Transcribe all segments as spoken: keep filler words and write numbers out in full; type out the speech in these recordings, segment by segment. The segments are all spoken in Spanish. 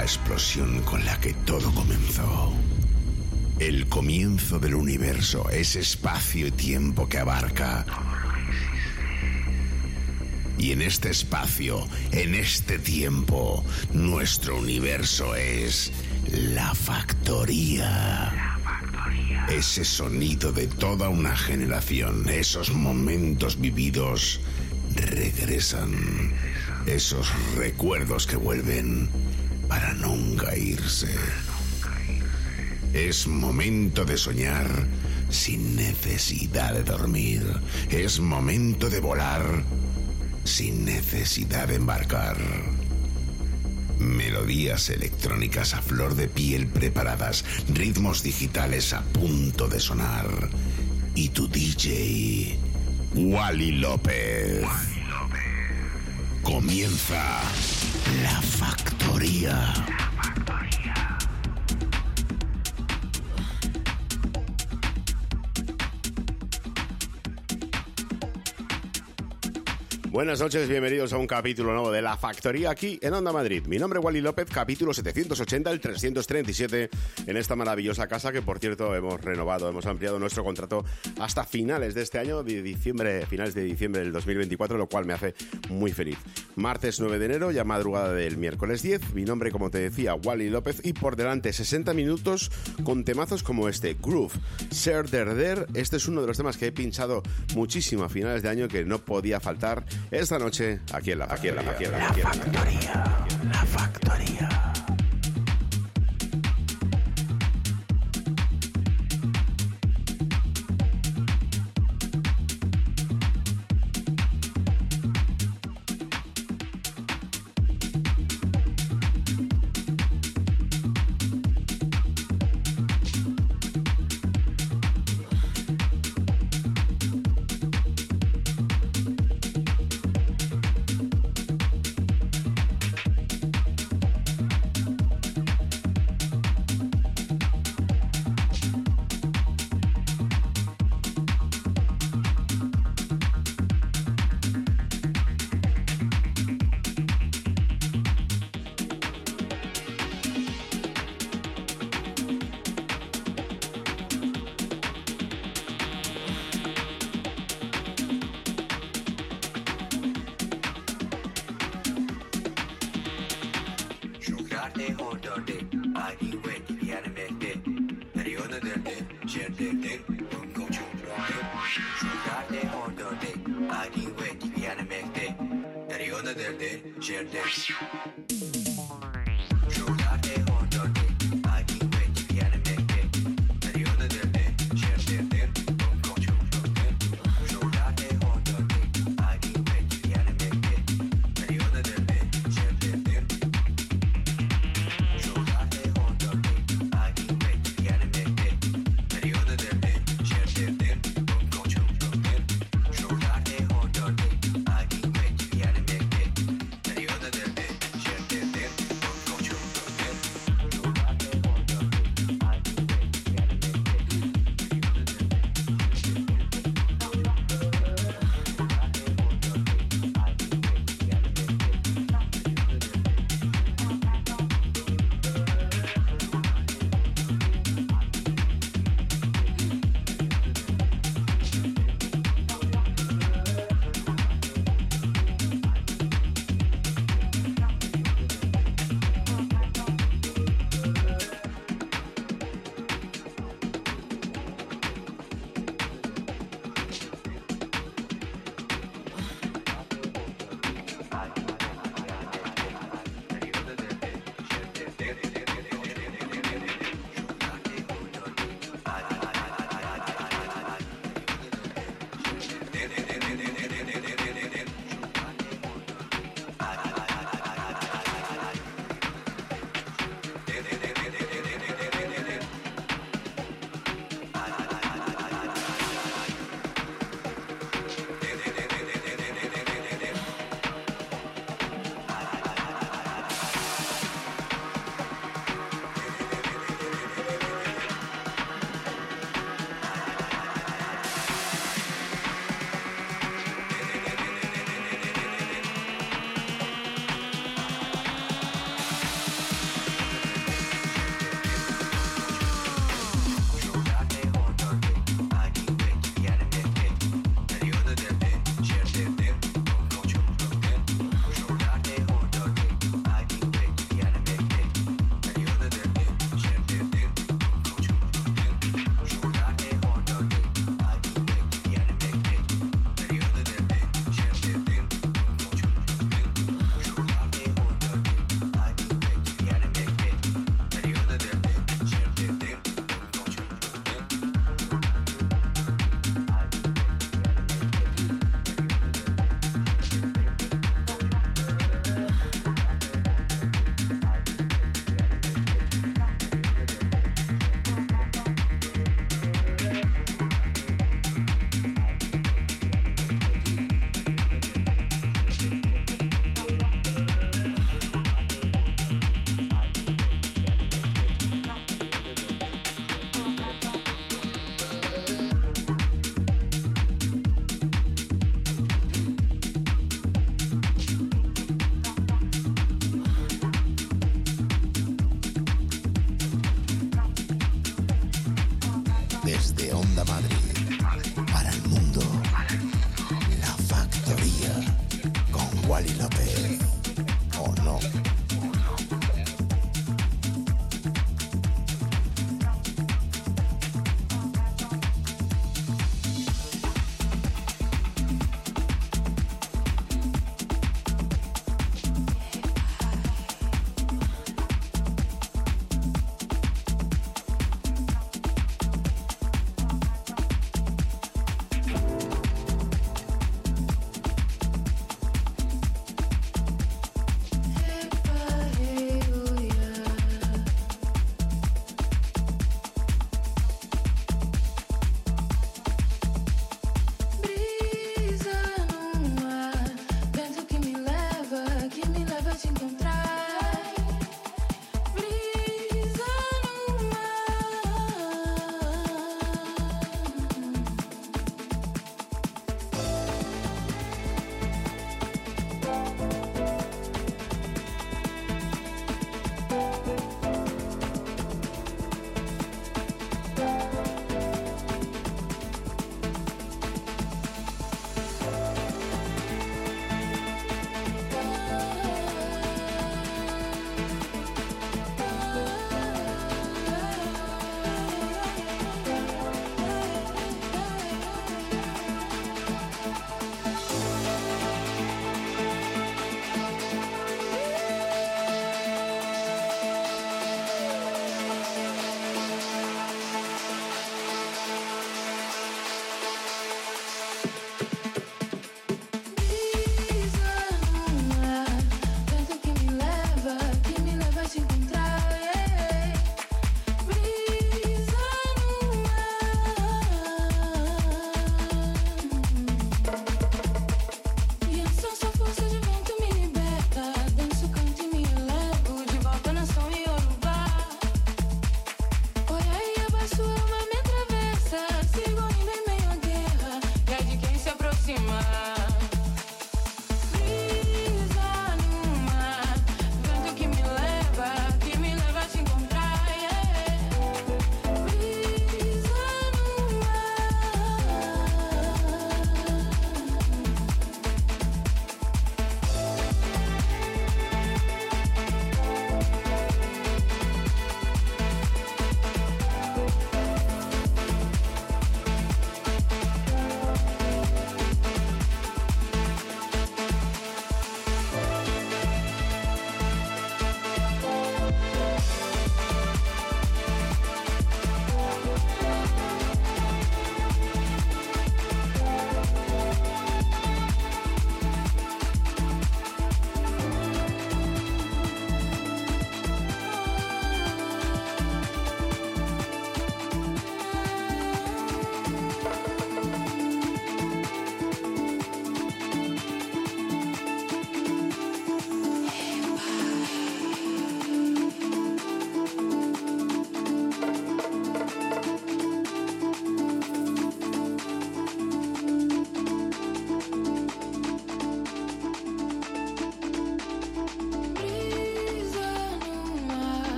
la explosión con la que todo comenzó. El comienzo del universo, ese espacio y tiempo que abarca. Y en este espacio, en este tiempo, nuestro universo es la factoría. La factoría. Ese sonido de toda una generación, esos momentos vividos regresan. Esos recuerdos que vuelven para nunca irse. Es momento de soñar sin necesidad de dormir. Es momento de volar sin necesidad de embarcar. Melodías electrónicas a flor de piel preparadas, ritmos digitales a punto de sonar. Y tu D J, Wally López. Wally López. Comienza La Factoría. Buenas noches, bienvenidos a un capítulo nuevo de La Factoría aquí en Onda Madrid. Mi nombre es Wally López, capítulo setecientos ochenta, el trescientos treinta y siete en esta maravillosa casa que, por cierto, hemos renovado, hemos ampliado nuestro contrato hasta finales de este año, de diciembre, finales de diciembre del dos mil veinticuatro, lo cual me hace muy feliz. Martes nueve de enero, ya madrugada del miércoles diez, mi nombre, como te decía, Wally López, y por delante sesenta minutos con temazos como este, Groove, Ser Der Der. Este es uno de los temas que he pinchado muchísimo a finales de año que no podía faltar esta noche aquí en la aquí en la aquí en la, aquí en la, la factoría, la factoría.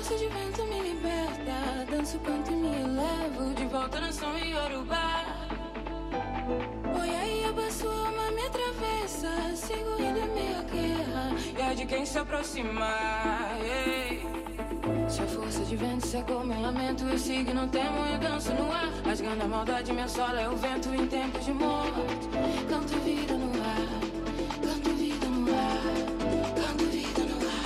força de vento me liberta, danço, canto e me elevo, de volta na nação Yorubá. Oi, aí a sua alma me atravessa, sigo indo em meia guerra, e é de quem se aproximar. Ei. Se a força de vento secou meu lamento, eu sigo, não temo, eu danço no ar. Rasgando a maldade, minha sola é o vento em tempos de morte. Canto vida no ar, canto vida no ar, canto vida no ar.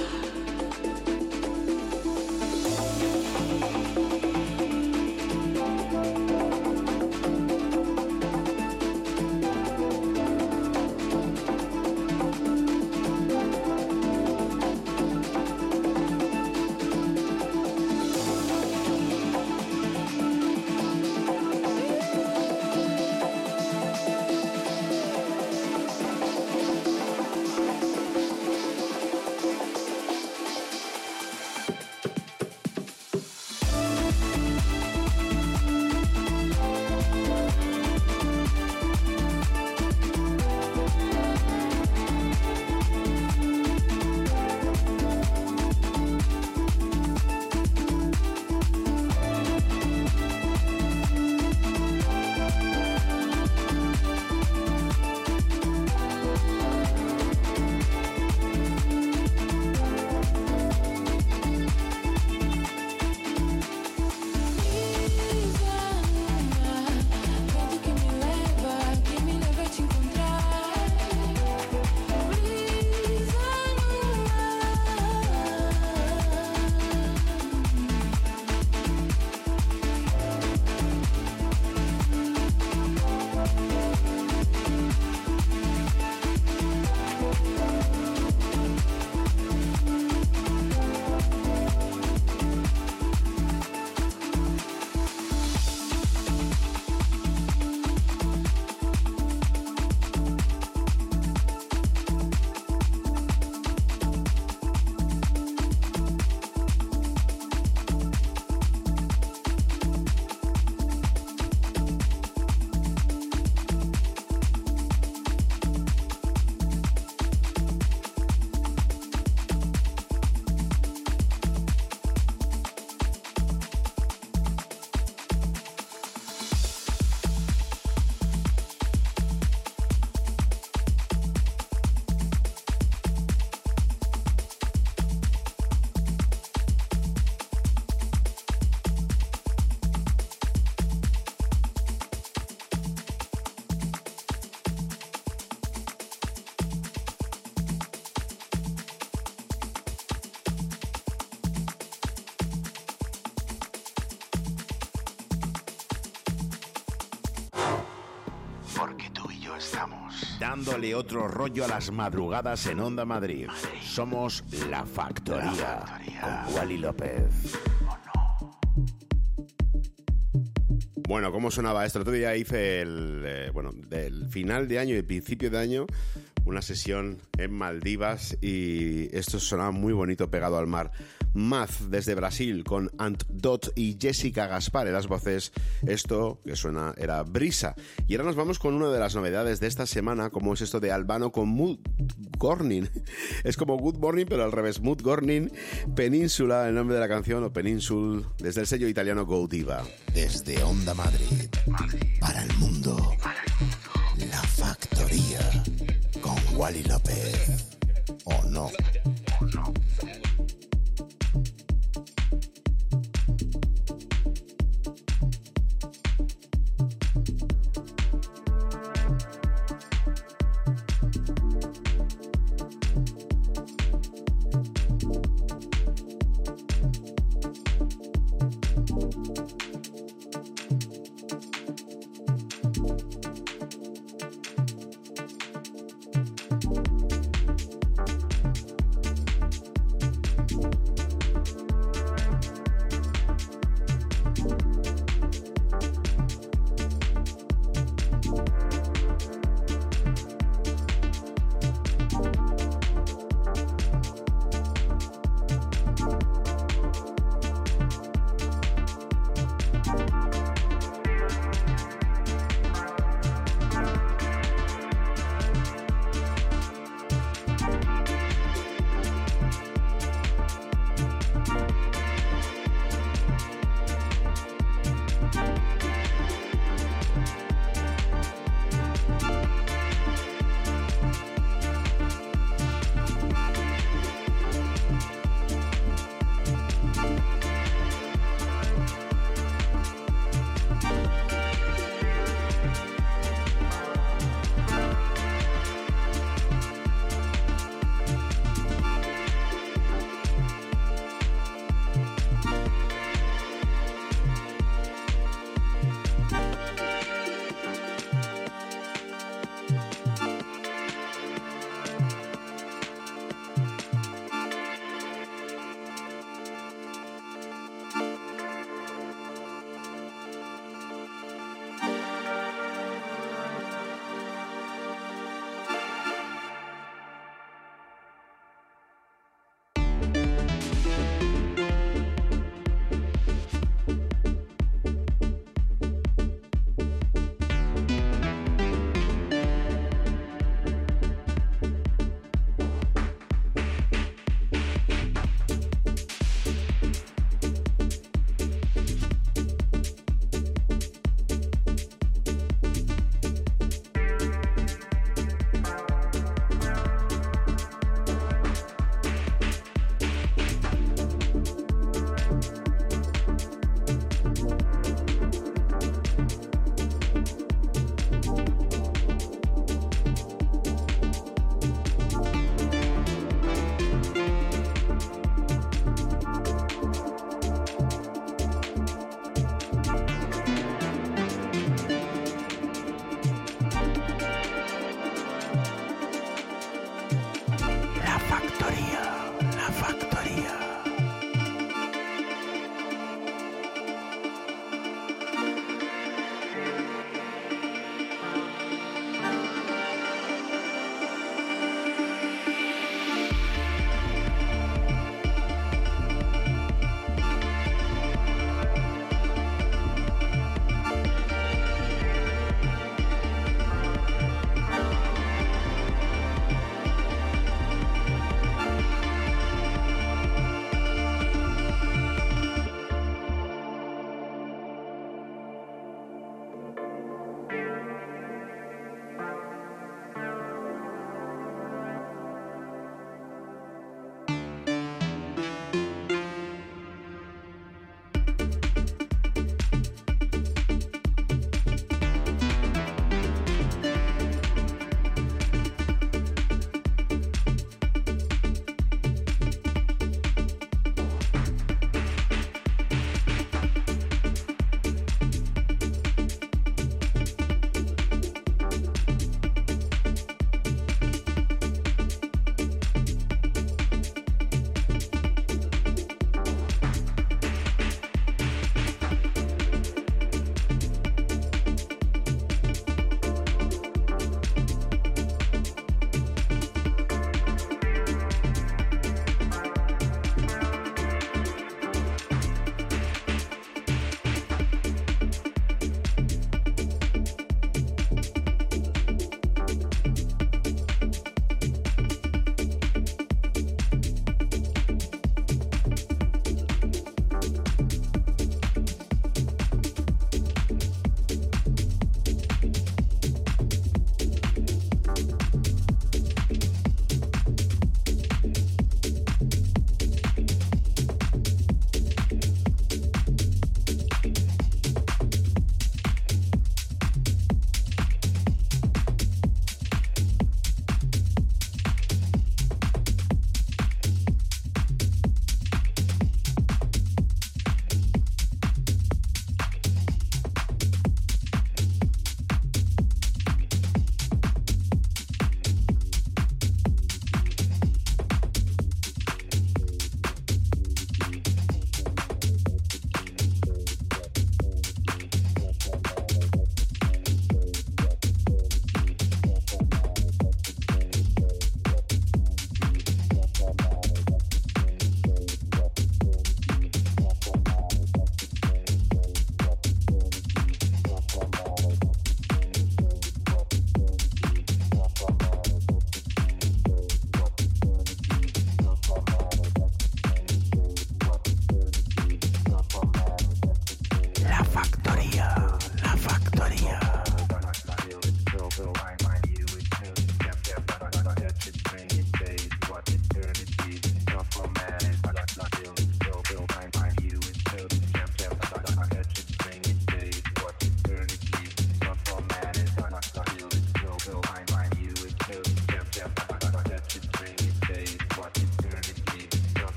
Porque tú y yo estamos dándole otro rollo a las madrugadas en Onda Madrid. Madrid. Somos La Factoría, La Factoría. Con Wally López. Bueno, ¿cómo sonaba esto? El otro día hice el, eh, bueno, del final de año y principio de año una sesión en Maldivas y esto sonaba muy bonito pegado al mar. Maz desde Brasil con Ant Dot y Jessica Gaspar en las voces. Esto que suena era Brisa. Y ahora nos vamos con una de las novedades de esta semana, como es esto de Albano con Mood Gornin. Es como Good Morning pero al revés. Mood Gornin, Península, el nombre de la canción, o Peninsul, desde el sello italiano Go Diva. Desde Onda Madrid, Madrid. Para el mundo, para el mundo. La Factoría con Wally López. ¿O no? ¿O no?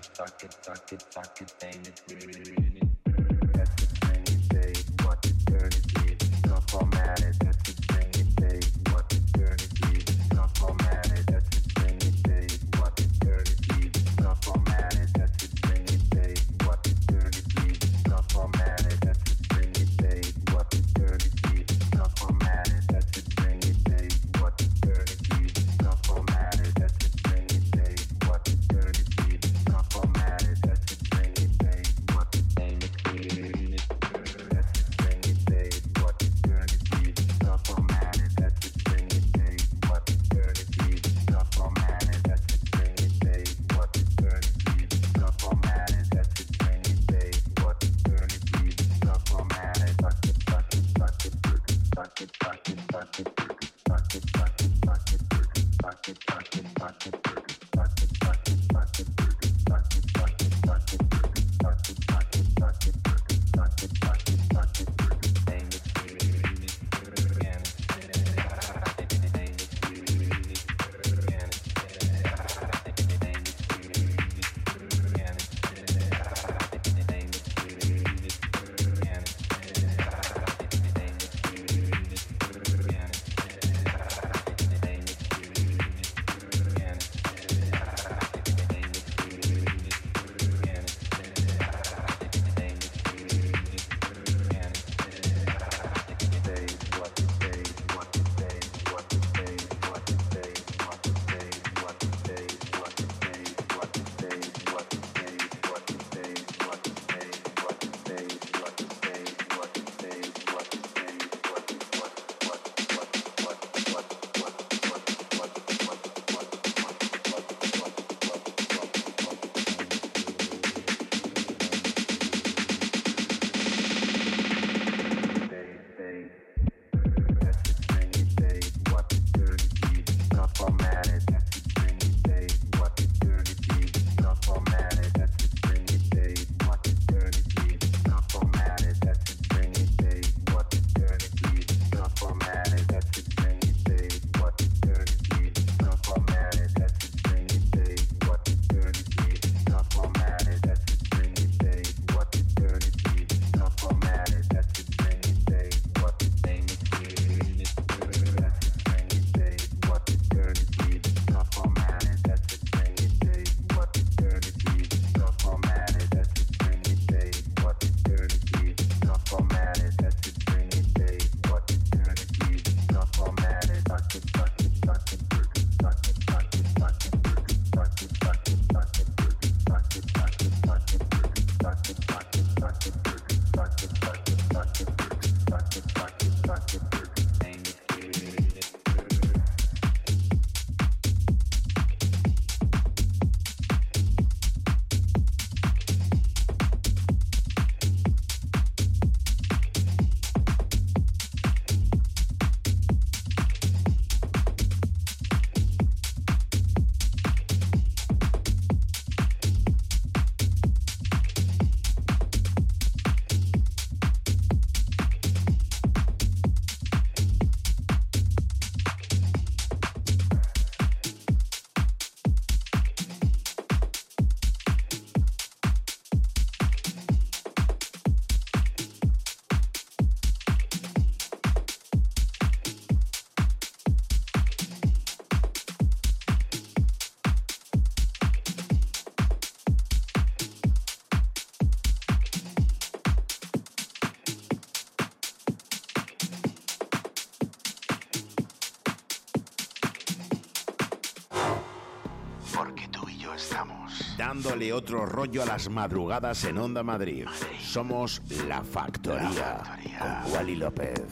Dándole otro rollo a las madrugadas en Onda Madrid. Somos La Factoría, La Factoría. Con Wally López.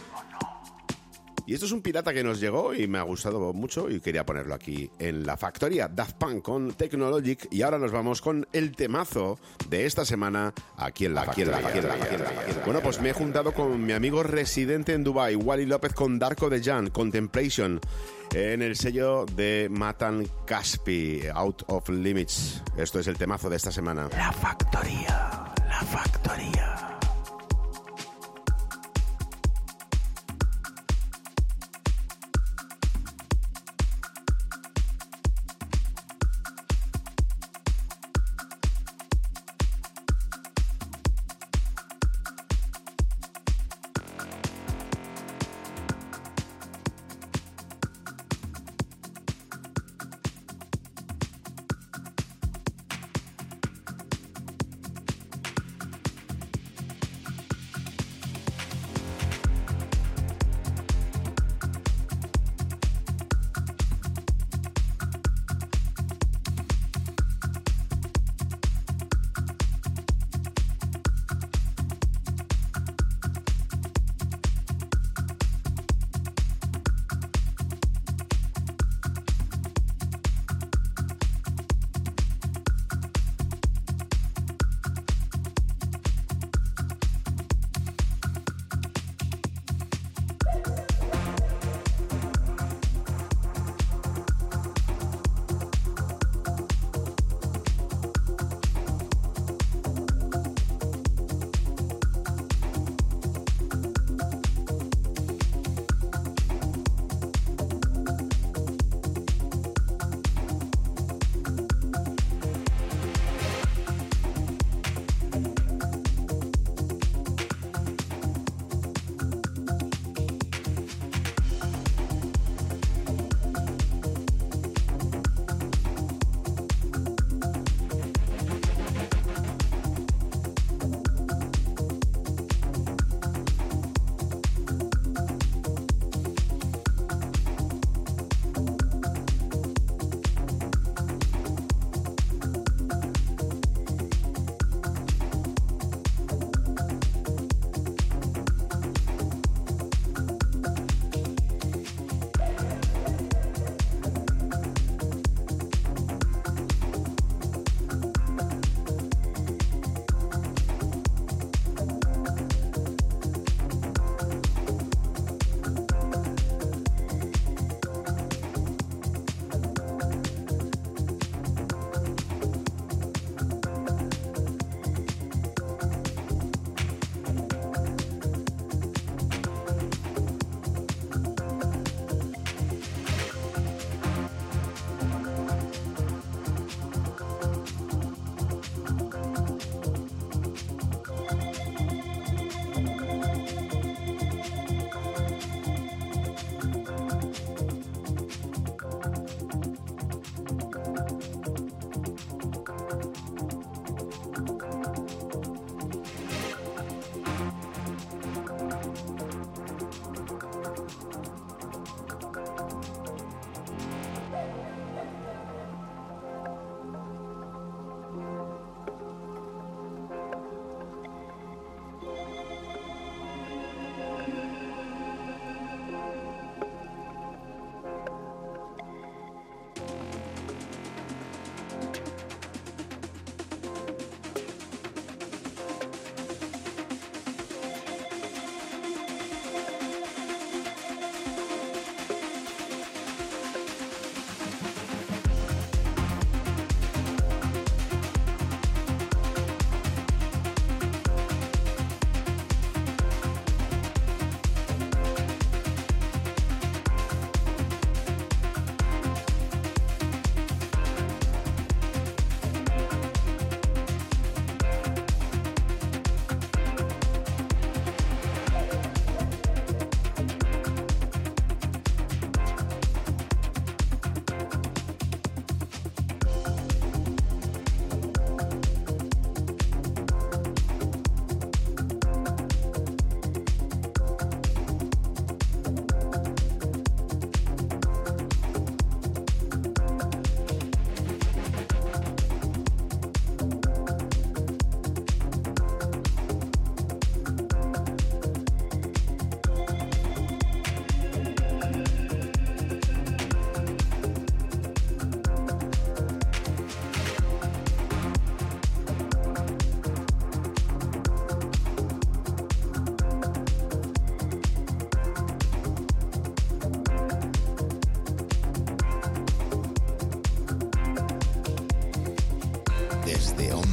Y esto es un pirata que nos llegó y me ha gustado mucho y quería ponerlo aquí en La Factoría. Daft Punk con Technologic. Y ahora nos vamos con el temazo de esta semana aquí en La Factoría. Bueno, pues me he juntado con mi amigo residente en Dubai, Wally López, con Darko Dejan, Contemplation, en el sello de Matan Caspi, Out of Limits. Esto es el temazo de esta semana. La Factoría, La Factoría.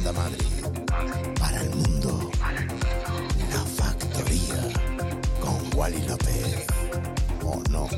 Onda Madrid, para el mundo, La Factoría, con Wally López, ¿o no?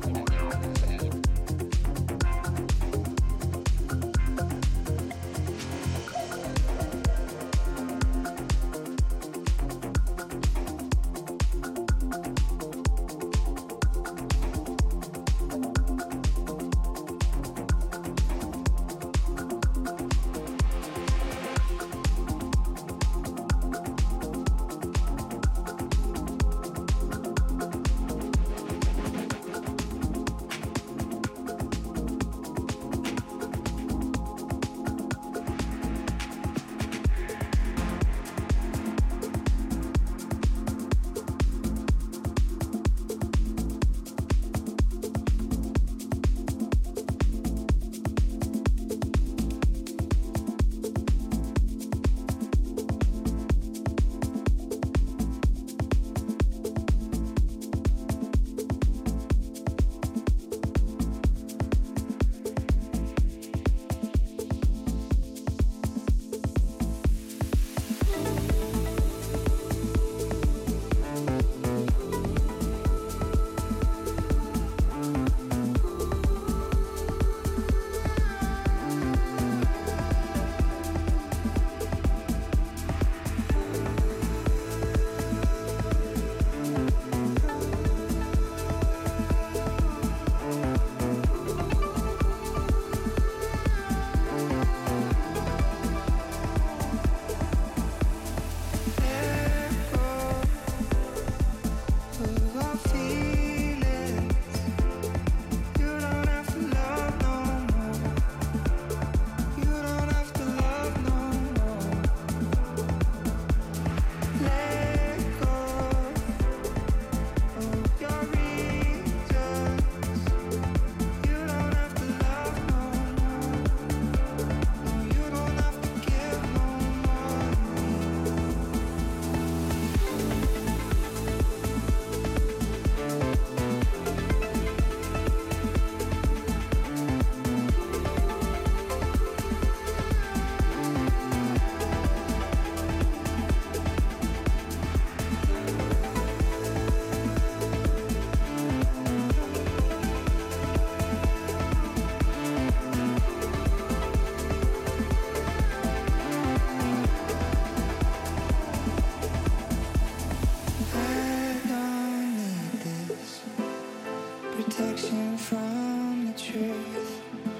Protection from the truth.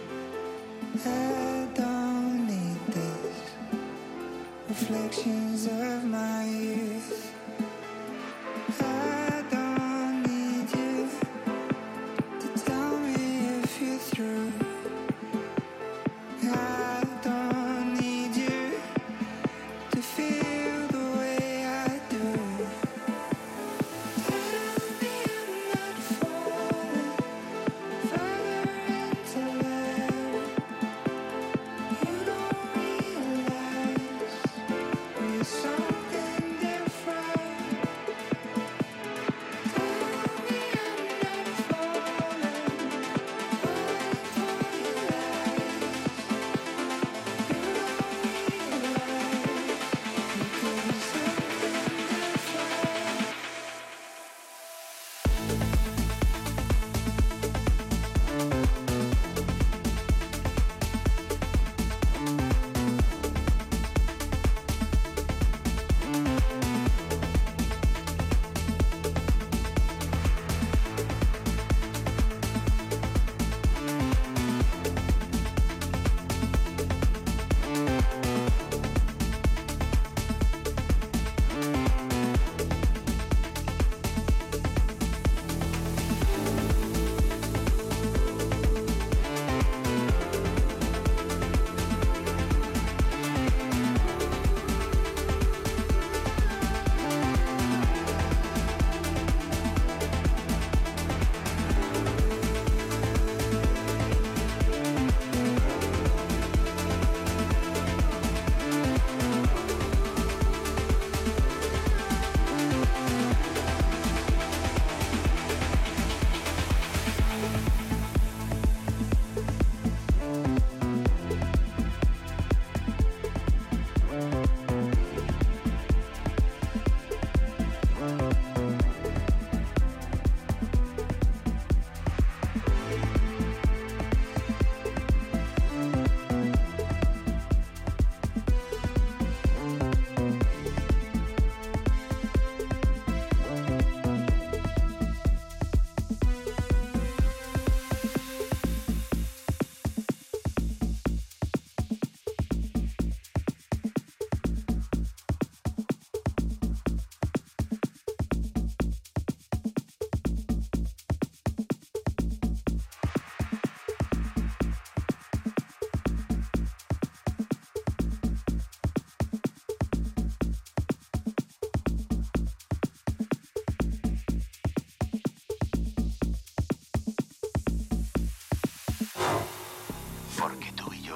I don't need this. Reflections of my youth. I don't need you to tell me if you're through. I don't need you to feel the way I do. Tell me I'm not falling further into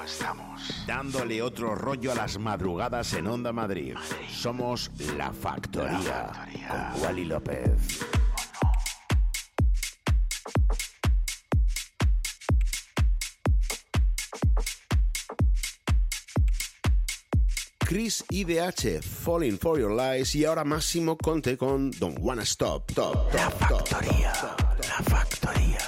dándole otro rollo a las madrugadas en Onda Madrid. Somos La Factoría, La Factoría. Con Wally López. Chris I D H, Falling for Your Lies, y ahora Máximo Conte con Don't Wanna Stop. Top, top, La Factoría, top, top, top. La Factoría.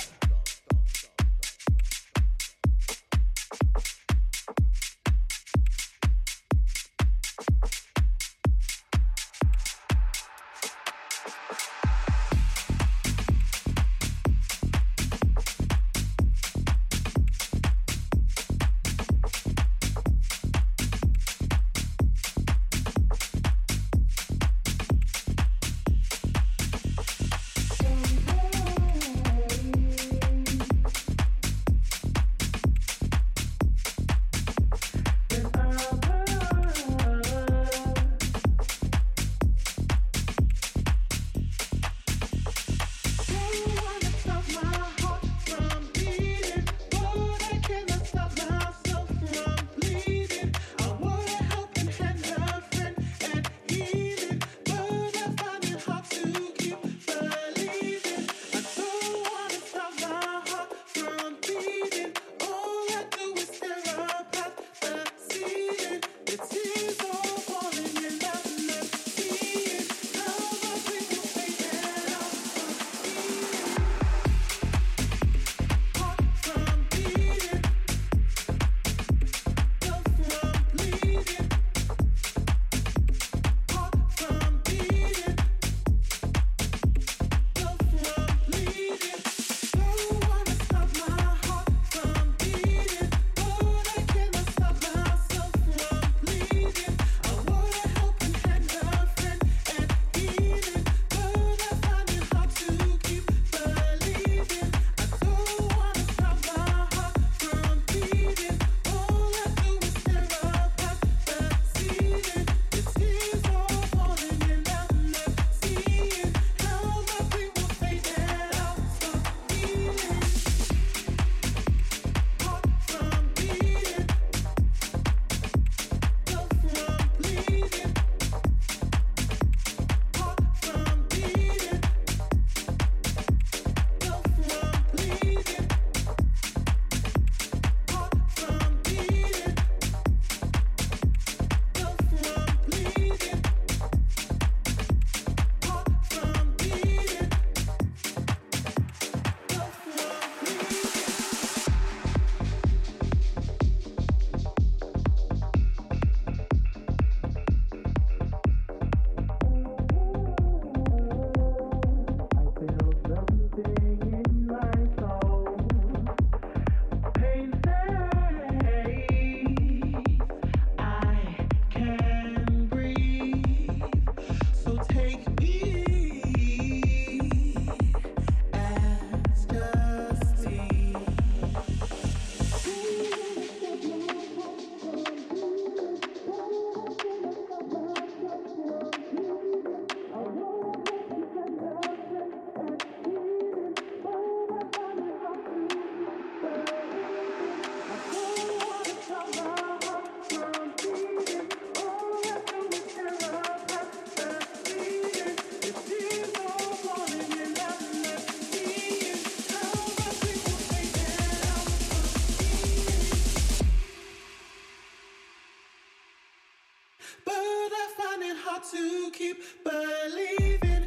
To keep believing.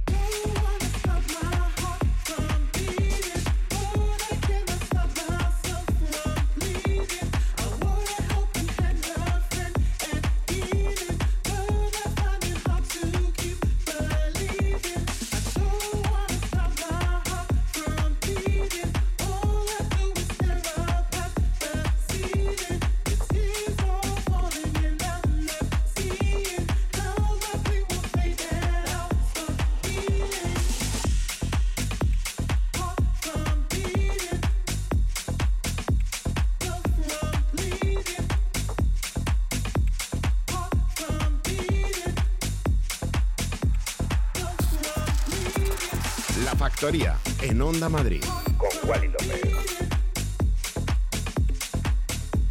Factoría en Onda Madrid con Wally López.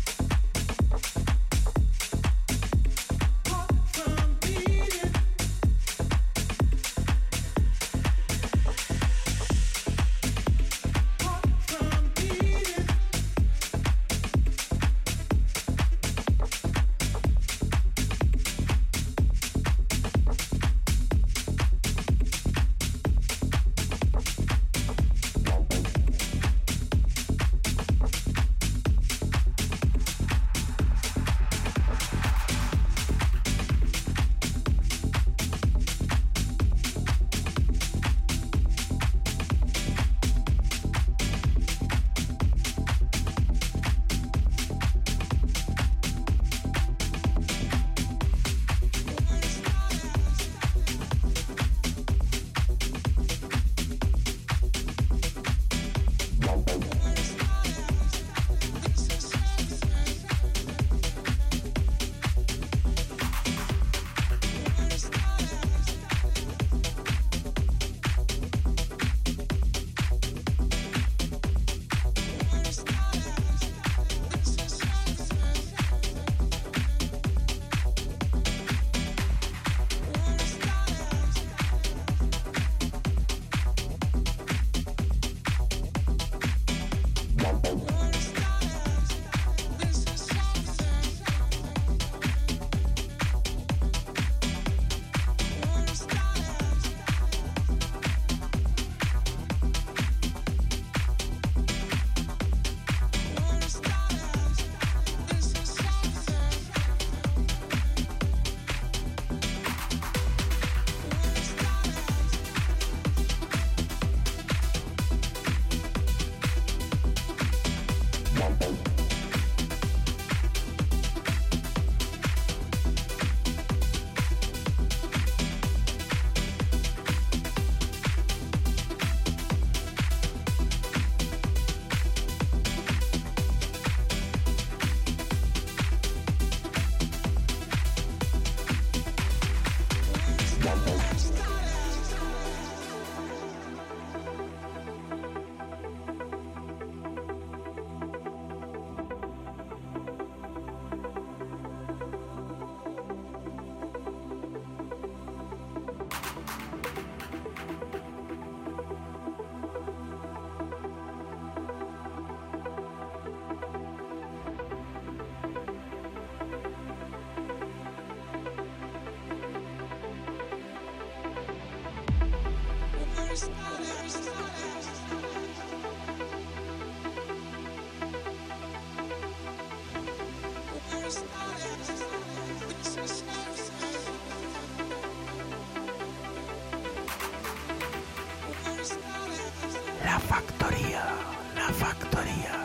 La factoría, la factoría.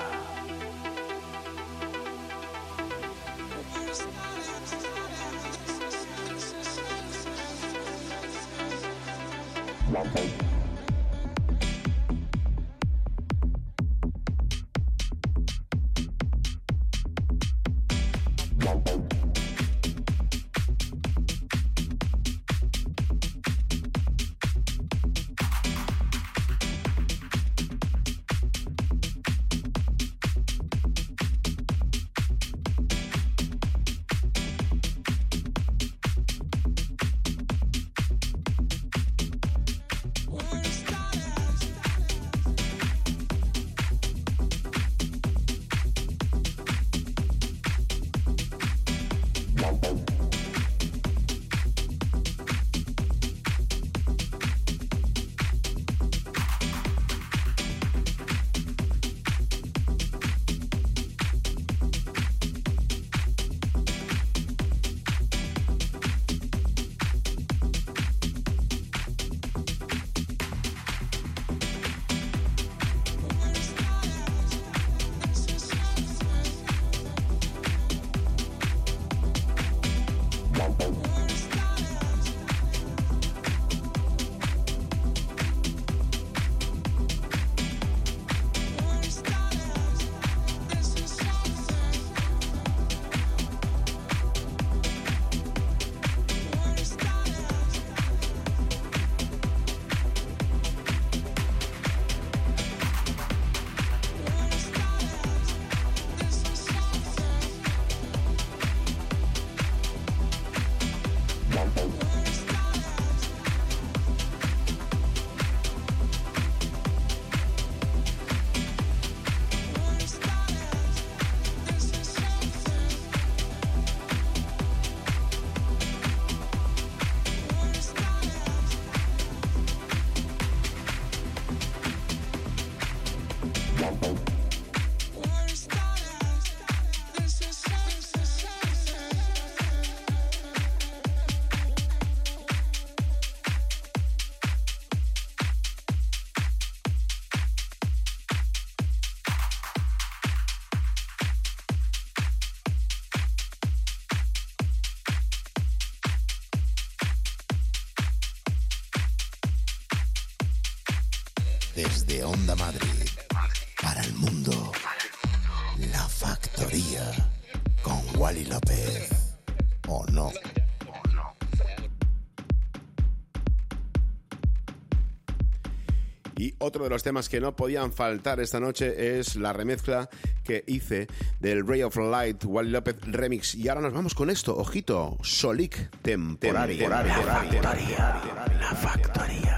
Desde Onda Madrid, para el mundo, La Factoría, con Wally López, ¿o no? Y otro de los temas que no podían faltar esta noche es la remezcla que hice del Ray of Light, Wally López Remix. Y ahora nos vamos con esto, ojito, Solic Temporary. Temporary. La Factoría, La Factoría.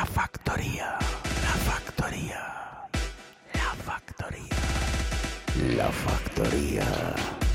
factoría, la factoría, la factoría, la factoría.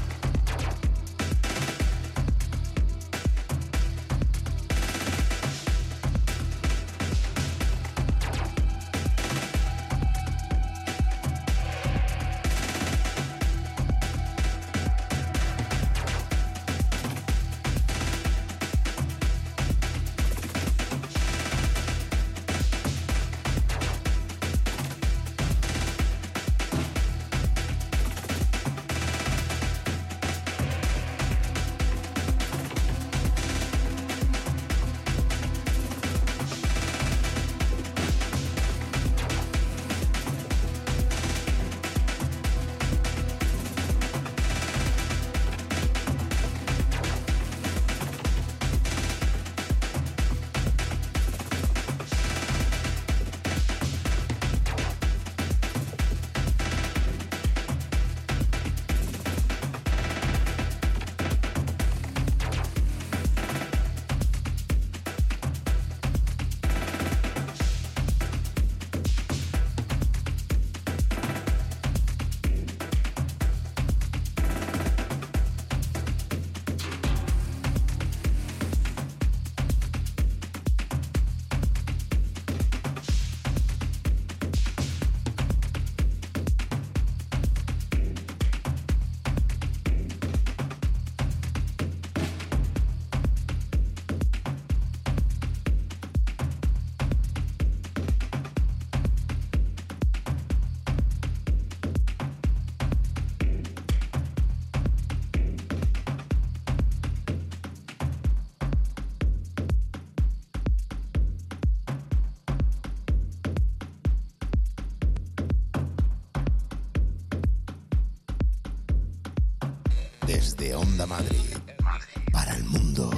Desde Onda Madrid, para el mundo,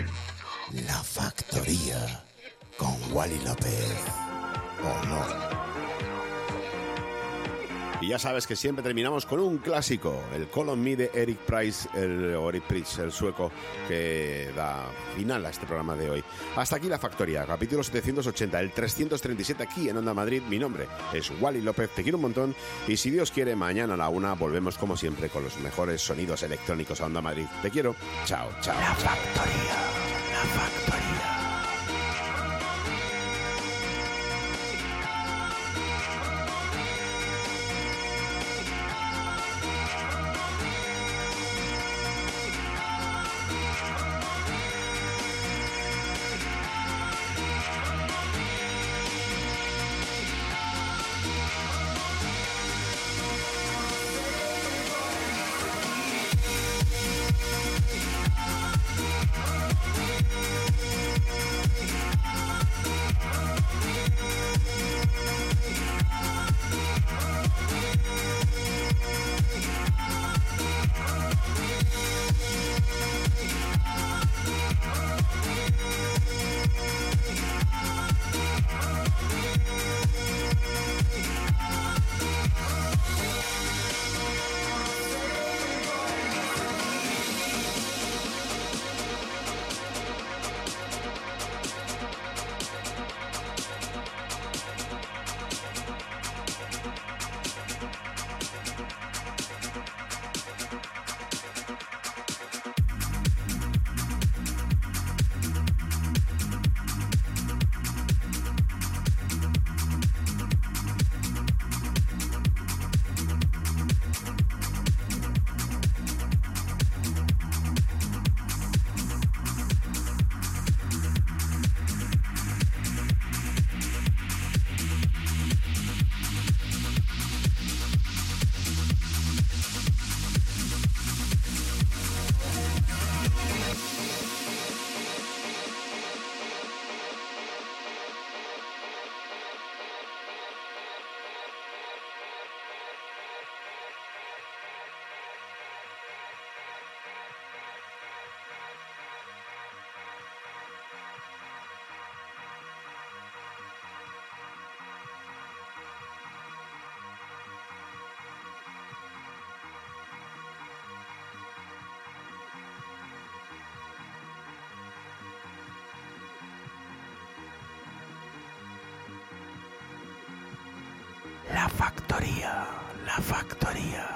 La Factoría, con Wally López, ¿o no? Y ya sabes que siempre terminamos con un clásico, el Call on Me de Eric Price, el, o Eric Price, el sueco, que da final a este programa de hoy. Hasta aquí La Factoría, capítulo setecientos ochenta, el trescientos treinta y siete aquí en Onda Madrid. Mi nombre es Wally López, te quiero un montón y si Dios quiere, mañana a la una volvemos como siempre con los mejores sonidos electrónicos a Onda Madrid. Te quiero, chao, chao. La Factoría, La Factoría. La factoría, la factoría.